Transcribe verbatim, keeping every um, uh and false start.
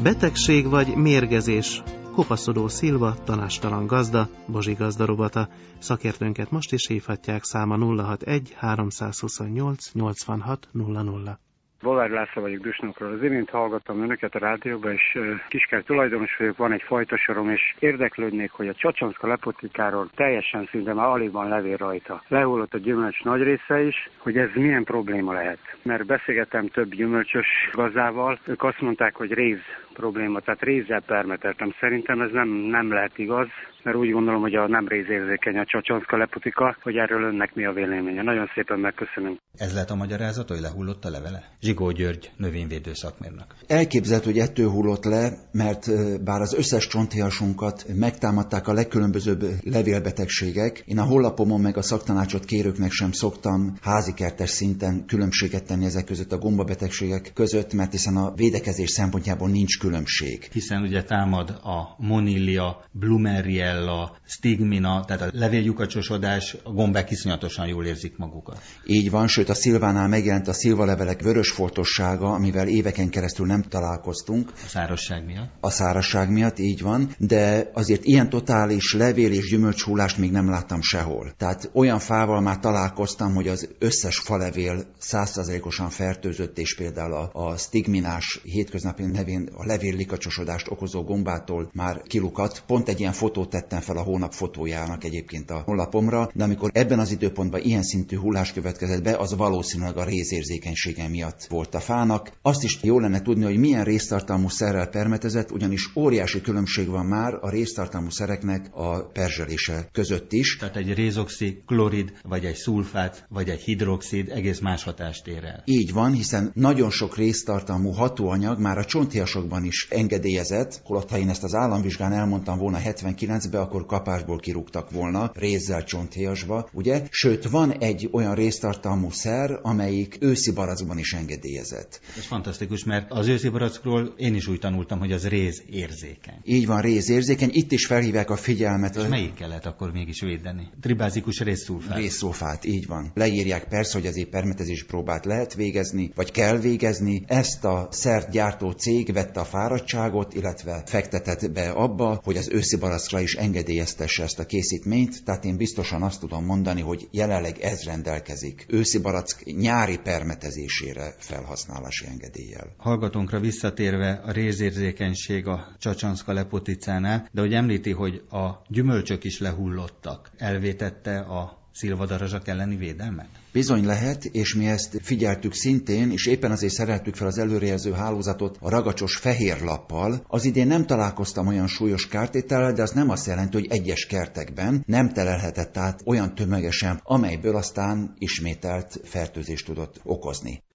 Betegség vagy mérgezés? Kopaszodó Szilva, tanástalan gazda, Bozsi gazda rovata. Szakértőnket most is hívhatják, száma nulla hatvanegy háromszázhuszonnyolc nyolcvanhat nulla nulla. Bolár László vagyok Düsnokról. Az imént hallgattam önöket a rádióban, és uh, kiskert tulajdonos vagyok, van egy fajtasorom, és érdeklődnék, hogy a Csacsonszka lepotikáról teljesen szinte már alig van levél rajta. Lehullott a gyümölcs nagy része is, hogy ez milyen probléma lehet. Mert beszélgettem több gyümölcsös gazdával, ők azt mondták, hogy réz probléma, tehát rézzel permeteltem. Szerintem ez nem, nem lehet igaz, mert úgy gondolom, hogy a nem rézérzékeny a Csacsonszka lepotika, hogy erről önnek mi a véleménye. Nagyon szépen megköszönöm. Ez lehet a magyarázat, hogy lehullott a levele? Zsigó György, növényvédő szakmérnök. Elképzelhető, hogy ettől hullott le, mert bár az összes csonthéjasunkat megtámadták a legkülönbözőbb levélbetegségek, én a honlapomon meg a szaktanácsot kérőknek sem szoktam házikertes szinten különbséget tenni ezek között a gombabetegségek között, mert hiszen a védekezés szempontjából nincs különbség. Hiszen ugye támad a monillia, blumeriella, stigmina, tehát a levéllyukacsosodás, a gombák iszonyatosan jól érzik magukat. Így van, sőt a szilvánál megjelent a szilvalevelek vörösfoltossága, amivel éveken keresztül nem találkoztunk. A szárazság miatt? A szárazság miatt, így van, de azért ilyen totális levél- és gyümölcshullást még nem láttam sehol. Tehát olyan fával már találkoztam, hogy az összes falevél száz százalékosan fertőzött, és például a, a stigminás hétköznapi nevén a levéllikacsosodást okozó gombától már kilukadt. Pont egy ilyen fotót tettem fel a hónap fotójának egyébként a honlapomra, de amikor ebben az időpontban ilyen szintű hullás következett be, az valószínűleg a rézérzékenysége miatt volt a fának. Azt is jó lenne tudni, hogy milyen réztartalmú szerrel permetezett, ugyanis óriási különbség van már a réztartalmú szereknek a perzselése között is. Tehát egy rézoxid, klorid, vagy egy szulfát, vagy egy hidroxid egész más hatást ér el. Így van, hiszen nagyon sok réztartalmú hatóanyag már a csonthéjasokban is engedélyezett, holott ha én ezt az államvizsgán elmondtam volna hetvenkilencben, akkor kapásból kirúgtak volna rézzel csonthéjasba, ugye? Sőt, van egy olyan réztartalmú szer, amelyik őszi barackban is engedélyezett. Ez fantasztikus, mert az őszi barackról én is úgy tanultam, hogy az rézérzékeny. Így van, rézérzékeny. Itt is felhívják a figyelmet. És melyikkel lehet akkor mégis védeni? Tribázikus rézszulfát. Rézszulfát, így van. Leírják persze, hogy azért permetezés próbát lehet végezni, vagy kell végezni. Ezt a szert gyártó cég vette a fáradtságot, illetve fektetett be abba, hogy az őszi barackra is engedélyeztesse ezt a készítményt, tehát én biztosan azt tudom mondani, hogy jelenleg ez rendelkezik őszi barack nyári permetezésére felhasználási engedéllyel. Hallgatónkra visszatérve, a rézérzékenység a Csacsonszka lepoticánál, de hogy említi, hogy a gyümölcsök is lehullottak, elvétette a szilvadarazsak elleni védelmet? Bizony lehet, és mi ezt figyeltük szintén, és éppen azért szereltük fel az előrejelző hálózatot a ragacsos fehér lappal. Az idén nem találkoztam olyan súlyos kártétellel, de az nem azt jelenti, hogy egyes kertekben nem telelhetett át olyan tömegesen, amelyből aztán ismételt fertőzést tudott okozni.